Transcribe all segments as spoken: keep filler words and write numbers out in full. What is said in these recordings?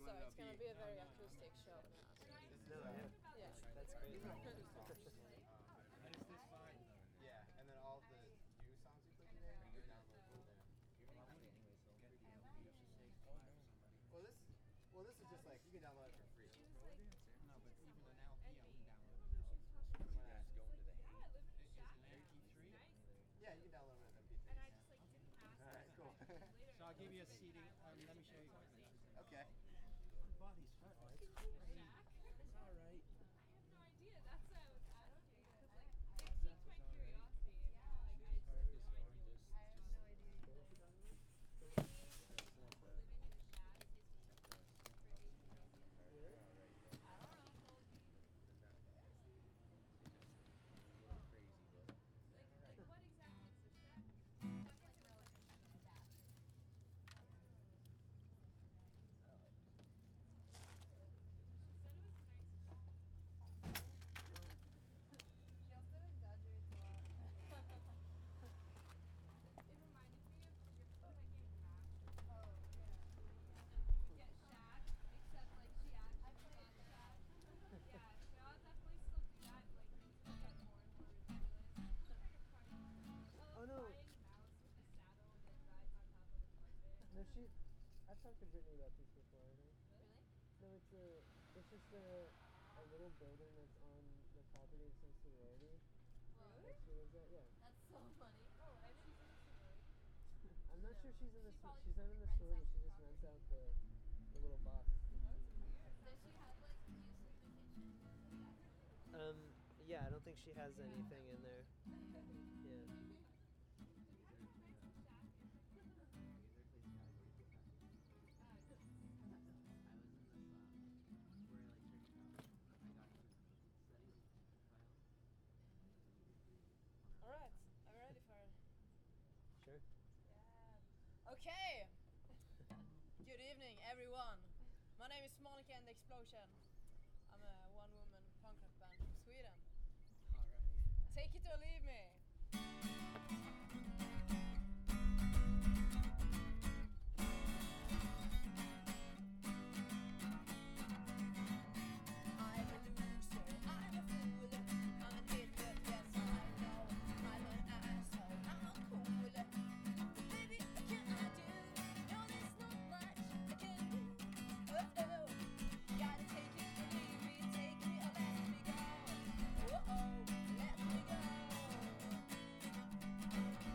So it's gonna be a very acoustic show now. So. No, yeah. Yeah. That's great. And it's this fine. Yeah, and then all the new songs we put today, you can download from there. Well, this, well, this is just like you can download it for free. No, but even an L P, I would download it. Yeah, Just go into the hate. Is an M P three? yeah, you can download it as M P three. All right, cool. So I'll give you a C D. Um, let me show you. Okay. My body's hurt. It's crazy. It's all right. No, she. I've talked to Brittany about this before, I think. Really? No, it's a. It's just a, a little building that's on the property of some sorority. Really? That she lives at, yeah. That's so funny. Oh, and she's in the I'm not sure she's in the. She Sor- probably she's not in the rents sorority. out She the just property. rents out the, the little box. Does she have like use of the kitchen? Um. Yeah, I don't think she has anything in there. Yeah. All right, are you ready for it? Sure. Yeah. Okay. Good evening, everyone. My name is Monica and the Explosion. I'm a one-woman punk rock band from Sweden. All right. Take it or leave me. I'm a loser, I'm a fool, I'm an idiot, yes I know. I'm an asshole, I'm cool. Baby, what can I do? No, there's not much I can do. Oh, oh, gotta take it or leave me, take me or let me go. Oh, oh, let me go.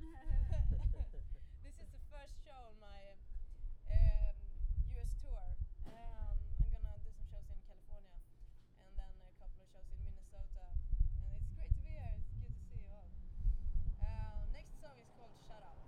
This is the first show on my um, U S tour. Um, I'm gonna do some shows in California and then a couple of shows in Minnesota. And it's great to be here. It's good to see you all. Uh, next song is called Shut Up.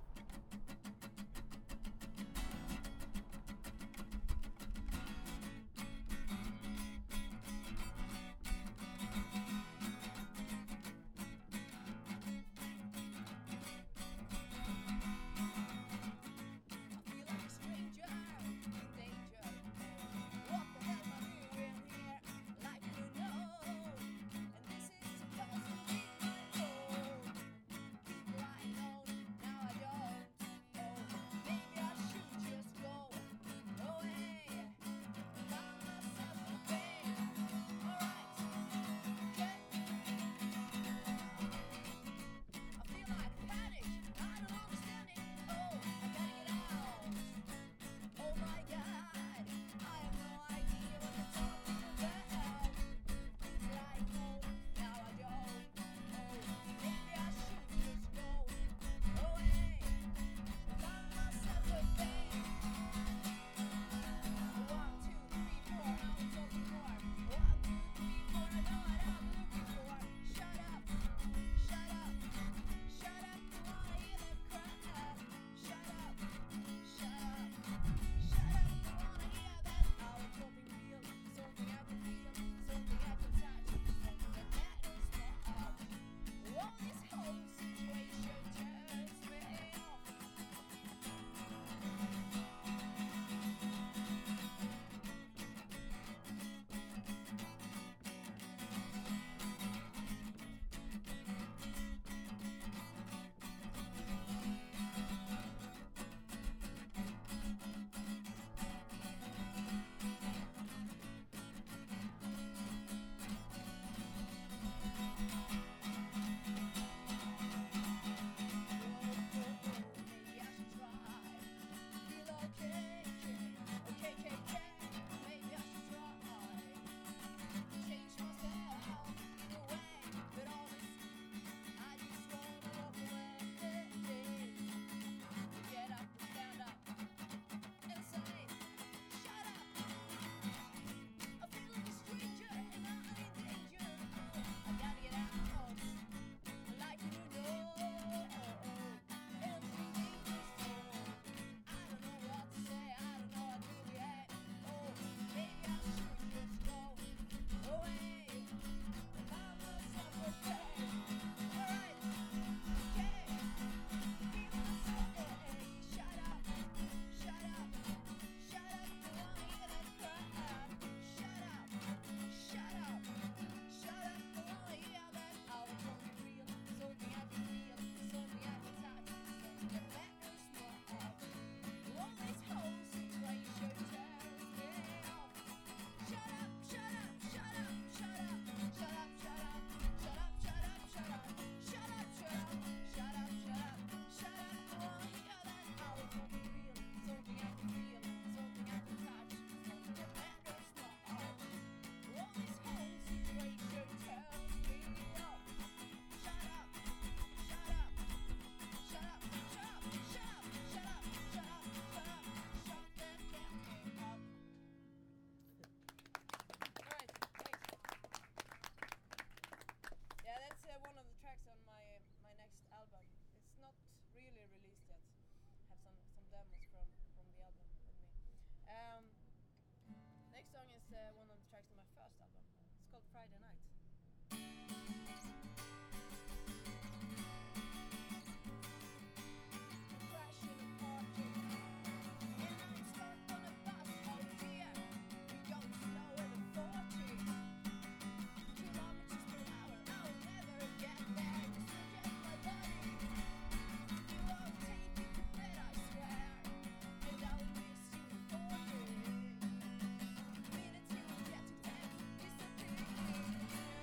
Minutes you get to take disappear.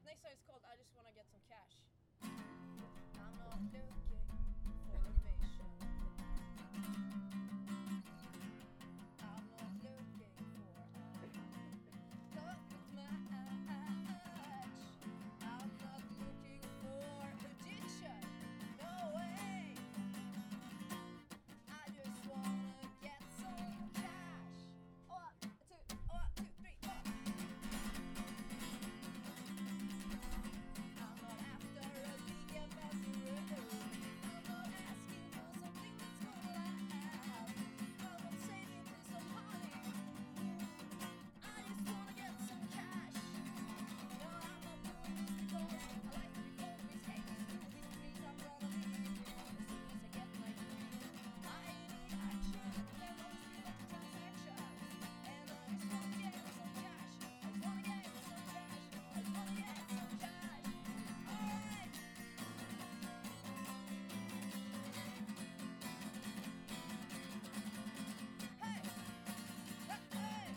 next song is called I Just Wanna Get Some Cash. I'm not looking for a mission. I'm not looking for a pocket match. I'm not looking for addiction. No way. I just wanna get some cash. One, two, one, two, three, four. I'm not after a big ambassador. I'm not asking for something that's gonna last. I'm not saving for some honey. I just wanna get some cash. No, I'm not doing this because I like to be focused. Hate this to these streets I'm gonna leave. As soon as I get my dream, I need action. There must be no transaction. And I just wanna get some cash. I just wanna get some cash. I just wanna get some cash. Alright. Hey! Hey! Hey!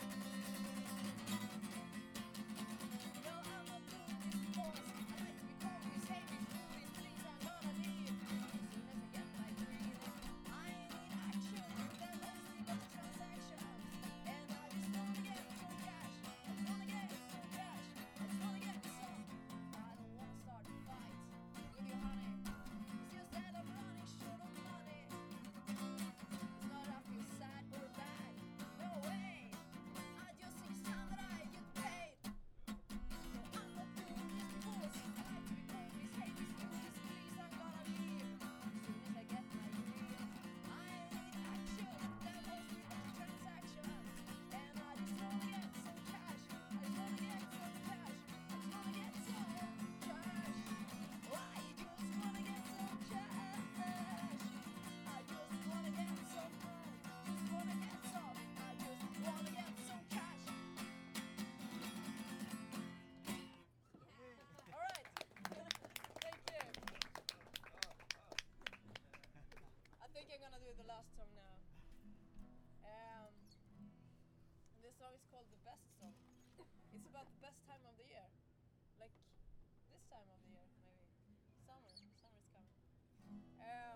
No, I'm not doing this because I like to be focused. Hate these moving things I'm gonna leave. As soon as I get my dream, I need action. There must be no transaction. And I just wanna get some cash. I just wanna get some cash. I just wanna get some. I don't wanna start a fight with you, honey. It's just that I'm running short of money. It's not I feel sad or bad. No way. I just think it's time that I get paid. No, I'm not doing this because I like to be focused. Hate these movies, please, I'm gonna leave. As soon as I get my dream, I need action. There must be no transaction. And I just wanna get some cash. I just wanna get some cash. I just wanna get some cash. I just wanna get some cash. I just wanna get some money. Just wanna get some. I just wanna get some cash. All right. Thank you. I think I'm gonna do the last song now. Um, this song is called The Best Song. It's about the best time of the year. Like this time of the year, maybe. Summer. Summer is coming. Um,